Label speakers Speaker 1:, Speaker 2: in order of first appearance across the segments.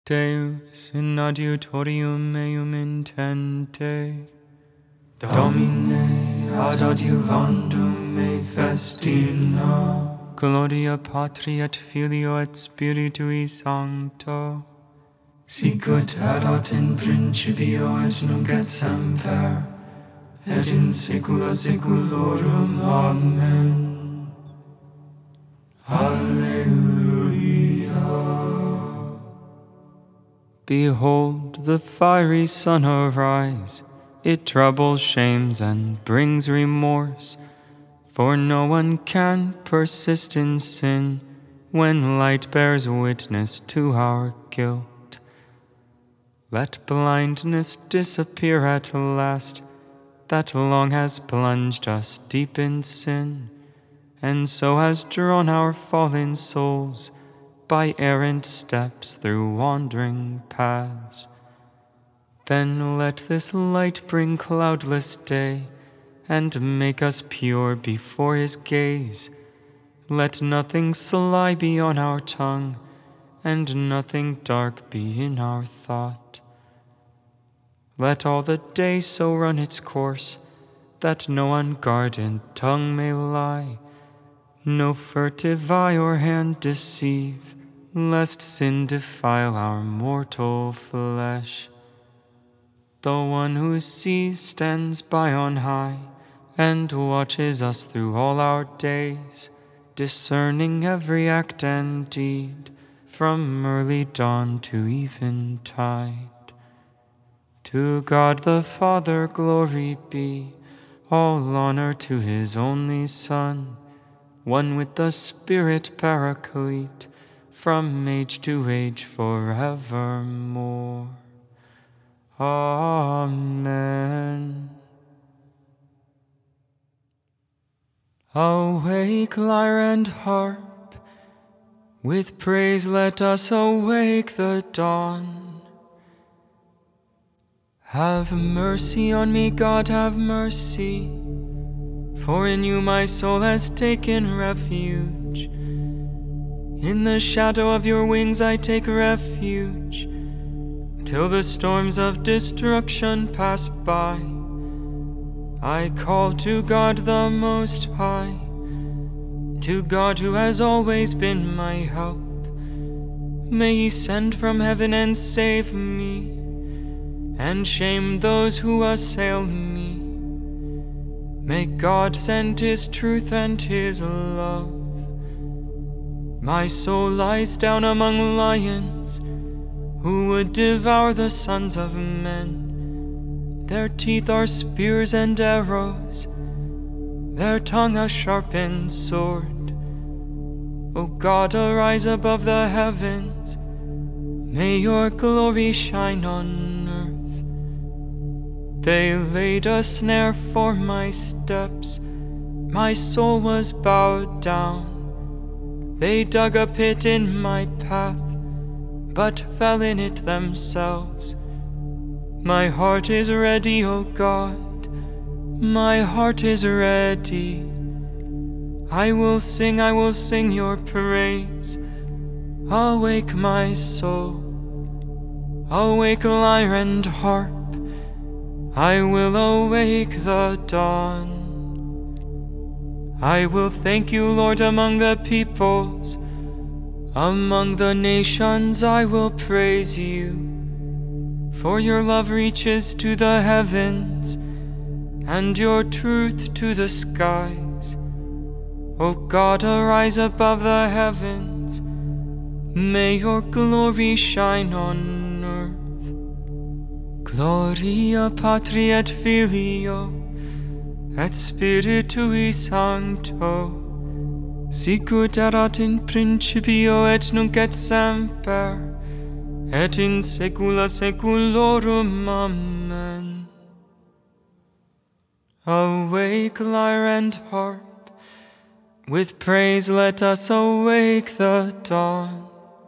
Speaker 1: Deus in adiutorium meum intente, Domine ad adiuvandum me festina, Gloria Patri et Filio et Spiritui Sancto, sicut erat in principio et nunc et semper, et in saecula saeculorum. Amen. Alleluia. Behold, the fiery sun arise. It troubles, shames, and brings remorse. For no one can persist in sin when light bears witness to our guilt. Let blindness disappear at last, that long has plunged us deep in sin, and so has drawn our fallen souls by errant steps through wandering paths. Then let this light bring cloudless day, and make us pure before His gaze. Let nothing sly be on our tongue, and nothing dark be in our thought. Let all the day so run its course, that no unguarded tongue may lie, no furtive eye or hand deceive, lest sin defile our mortal flesh. The one who sees stands by on high, and watches us through all our days, discerning every act and deed, from early dawn to eventide. To God the Father glory be, all honor to His only Son, one with the Spirit Paraclete, from age to age forevermore. Amen. Awake, lyre and harp, with praise let us awake the dawn. Have mercy on me, God, have mercy, for in you my soul has taken refuge. In the shadow of your wings I take refuge, till the storms of destruction pass by. I call to God the Most High, to God who has always been my help. May He send from heaven and save me, and shame those who assail me. May God send His truth and His love. My soul lies down among lions, who would devour the sons of men. Their teeth are spears and arrows, their tongue a sharpened sword. O God, arise above the heavens, may your glory shine on earth. They laid a snare for my steps, my soul was bowed down. They dug a pit in my path, but fell in it themselves. My heart is ready, O God, my heart is ready. I will sing your praise. Awake, my soul, awake, lyre and harp, I will awake the dawn. I will thank you, Lord, among the peoples. Among the nations I will praise you. For your love reaches to the heavens, and your truth to the skies. O God, arise above the heavens, may your glory shine on earth. Gloria Patri et Filio et Spiritui Sancto, sicut erat in principio et nunc et semper, et in saecula saeculorum. Amen. Awake, lyre and harp, with praise let us awake the dawn.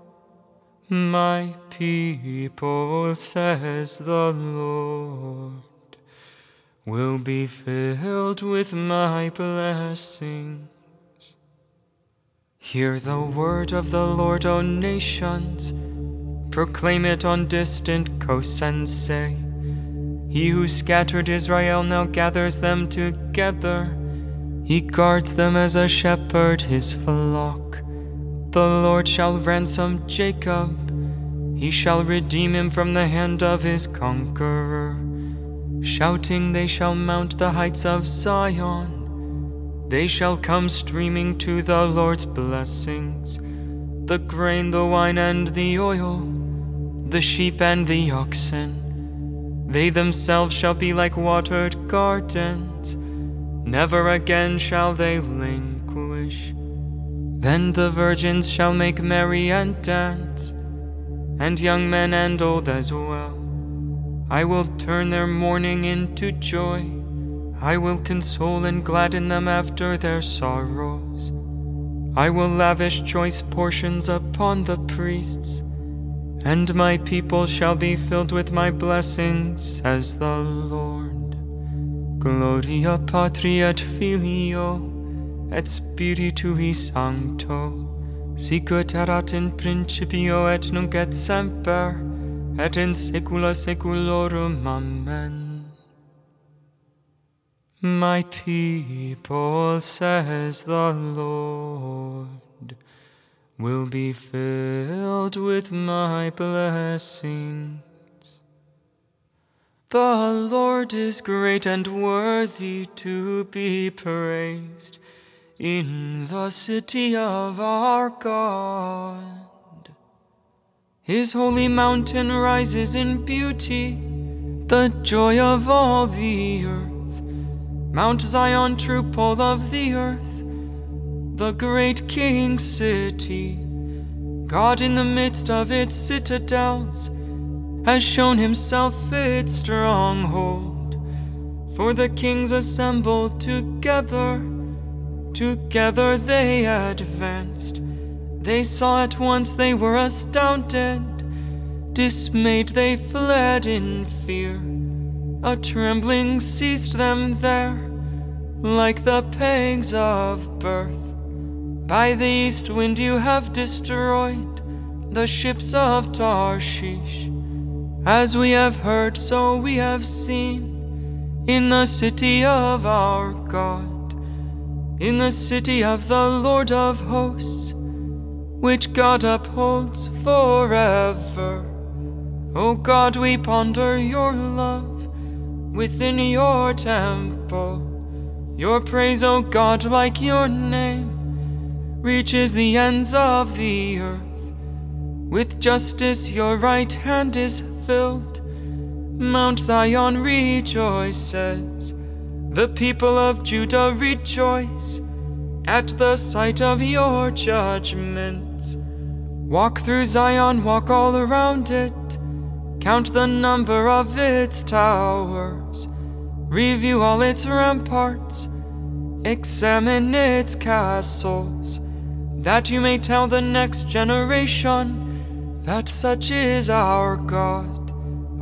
Speaker 1: My people, says the Lord, will be filled with my blessings. Hear the word of the Lord, O nations. Proclaim it on distant coasts and say, He who scattered Israel now gathers them together. He guards them as a shepherd his flock. The Lord shall ransom Jacob. He shall redeem him from the hand of his conqueror. Shouting, they shall mount the heights of Zion. They shall come streaming to the Lord's blessings, the grain, the wine, and the oil, the sheep and the oxen. They themselves shall be like watered gardens. Never again shall they languish. Then the virgins shall make merry and dance, and young men and old as well. I will turn their mourning into joy. I will console and gladden them after their sorrows. I will lavish choice portions upon the priests, and my people shall be filled with my blessings, says the Lord. Gloria Patri et Filio et Spiritui Sancto, sicut erat in principio et nunc et semper, et in saecula saeculorum. Amen. My people, says the Lord, will be filled with my blessings. The Lord is great and worthy to be praised in the city of our God. His holy mountain rises in beauty, the joy of all the earth. Mount Zion, true pole of the earth, the great king city. God in the midst of its citadels has shown himself its stronghold. For the kings assembled together, together they advanced. They saw at once, they were astounded. Dismayed they fled in fear. A trembling seized them there, like the pangs of birth. By the east wind you have destroyed the ships of Tarshish. As we have heard, so we have seen, in the city of our God, in the city of the Lord of hosts, which God upholds forever. O God, we ponder your love within your temple. Your praise, O God, like your name, reaches the ends of the earth. With justice your right hand is filled. Mount Zion rejoices. The people of Judah rejoice at the sight of your judgments. Walk through Zion, walk all around it. Count the number of its towers. Review all its ramparts. Examine its castles, that you may tell the next generation that such is our God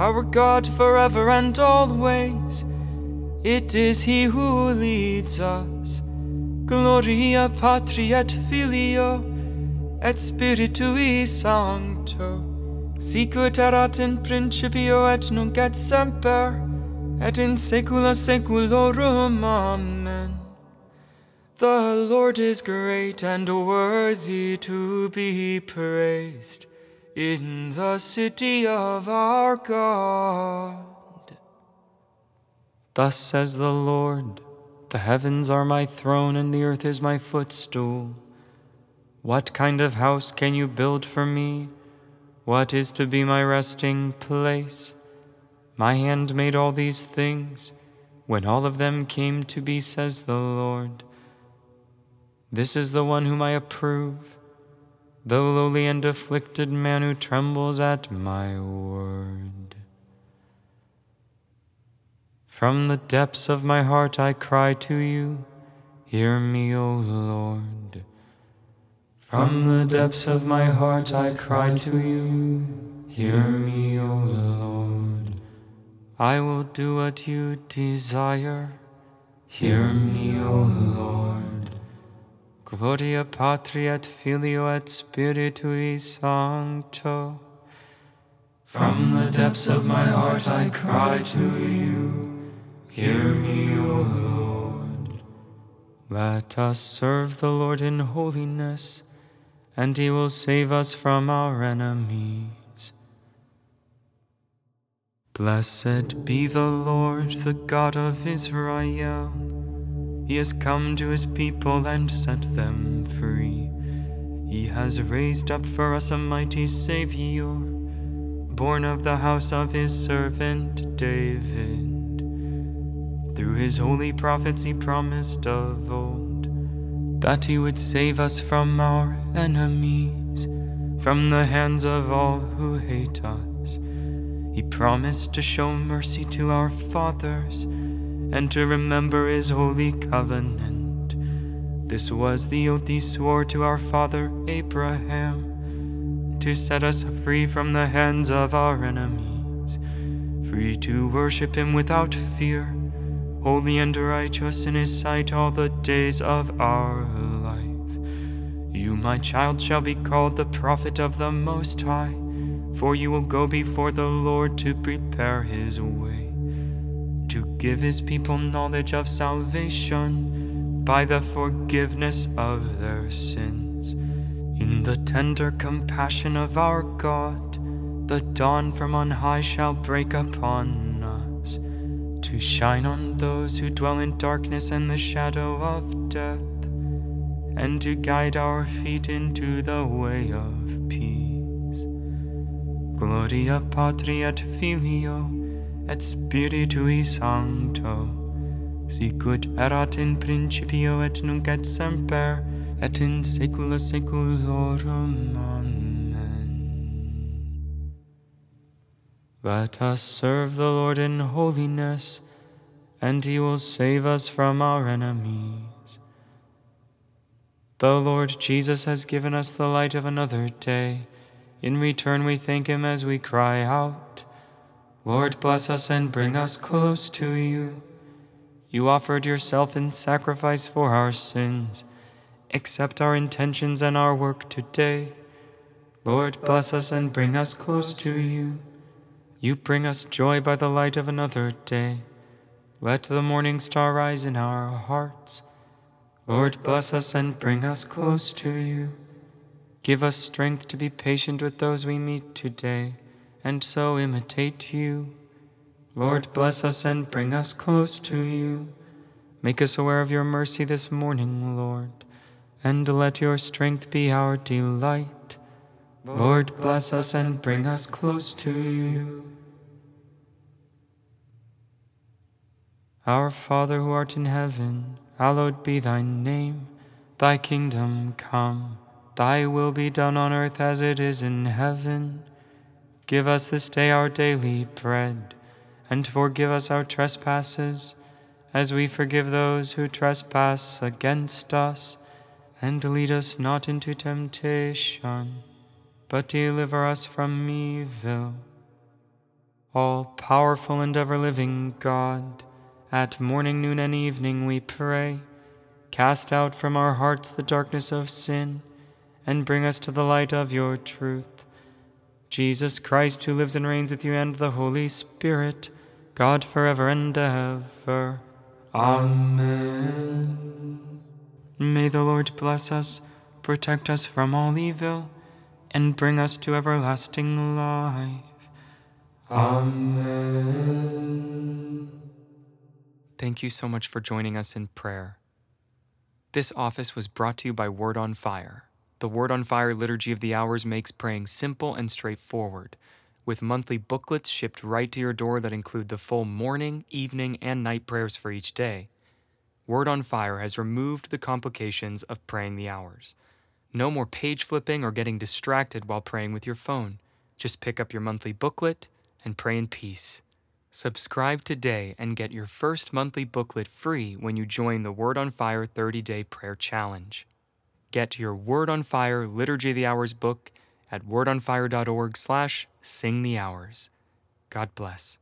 Speaker 1: forever and always. It is He who leads us. Gloria Patri et Filio et Spiritui Sancto, sicut erat in principio et nunc et semper, et in saecula saeculorum. Amen. The Lord is great and worthy to be praised in the city of our God. Thus says the Lord, the heavens are my throne and the earth is my footstool. What kind of house can you build for me? What is to be my resting place? My hand made all these things, when all of them came to be, says the Lord. This is the one whom I approve, the lowly and afflicted man who trembles at my word. From the depths of my heart I cry to you, hear me, O Lord. From the depths of my heart I cry to you, hear me, O Lord. I will do what you desire, hear me, O Lord. Gloria Patri et Filio et Spiritui Sancto, From the depths of my heart I cry to you. Hear me, O Lord. Let us serve the Lord in holiness, and he will save us from our enemies. Blessed be the Lord, the God of Israel. He has come to his people and set them free. He has raised up for us a mighty Savior, born of the house of his servant David. Through his holy prophets he promised of old that he would save us from our enemies, from the hands of all who hate us. He promised to show mercy to our fathers and to remember his holy covenant. This was the oath he swore to our father Abraham, to set us free from the hands of our enemies, free to worship him without fear, holy and righteous in his sight all the days of our life. You, my child, shall be called the prophet of the Most High, for you will go before the Lord to prepare his way, to give his people knowledge of salvation by the forgiveness of their sins. In the tender compassion of our God, the dawn from on high shall break upon us, to shine on those who dwell in darkness and the shadow of death, and to guide our feet into the way of peace. Gloria Patri et Filio et Spiritui Sancto, sicut erat in principio et nunc et semper et in saecula saeculorum. Amen. Let us serve the Lord in holiness, and he will save us from our enemies. The Lord Jesus has given us the light of another day. In return we thank him as we cry out, Lord, bless us and bring us close to you. You offered yourself in sacrifice for our sins. Accept our intentions and our work today. Lord, bless us and bring us close to you. You bring us joy by the light of another day. Let the morning star rise in our hearts. Lord, bless us and bring us close to you. Give us strength to be patient with those we meet today, and so imitate you. Lord, bless us and bring us close to you. Make us aware of your mercy this morning, Lord, and let your strength be our delight. Lord, bless us and bring us close to you. Our Father who art in heaven, hallowed be thy name. Thy kingdom come. Thy will be done on earth as it is in heaven. Give us this day our daily bread, and forgive us our trespasses, as we forgive those who trespass against us. And lead us not into temptation, but deliver us from evil. All-powerful and ever-living God, at morning, noon, and evening we pray, cast out from our hearts the darkness of sin, and bring us to the light of your truth. Jesus Christ, who lives and reigns with you and the Holy Spirit, God forever and ever. Amen. May the Lord bless us, protect us from all evil, and bring us to everlasting life. Amen. Thank you so much for joining us in prayer. This office was brought to you by Word on Fire. The Word on Fire Liturgy of the Hours makes praying simple and straightforward, with monthly booklets shipped right to your door that include the full morning, evening, and night prayers for each day. Word on Fire has removed the complications of praying the hours. No more page flipping or getting distracted while praying with your phone. Just pick up your monthly booklet and pray in peace. Subscribe today and get your first monthly booklet free when you join the Word on Fire 30-Day Prayer Challenge. Get your Word on Fire Liturgy of the Hours book at wordonfire.org/singthehours. God bless.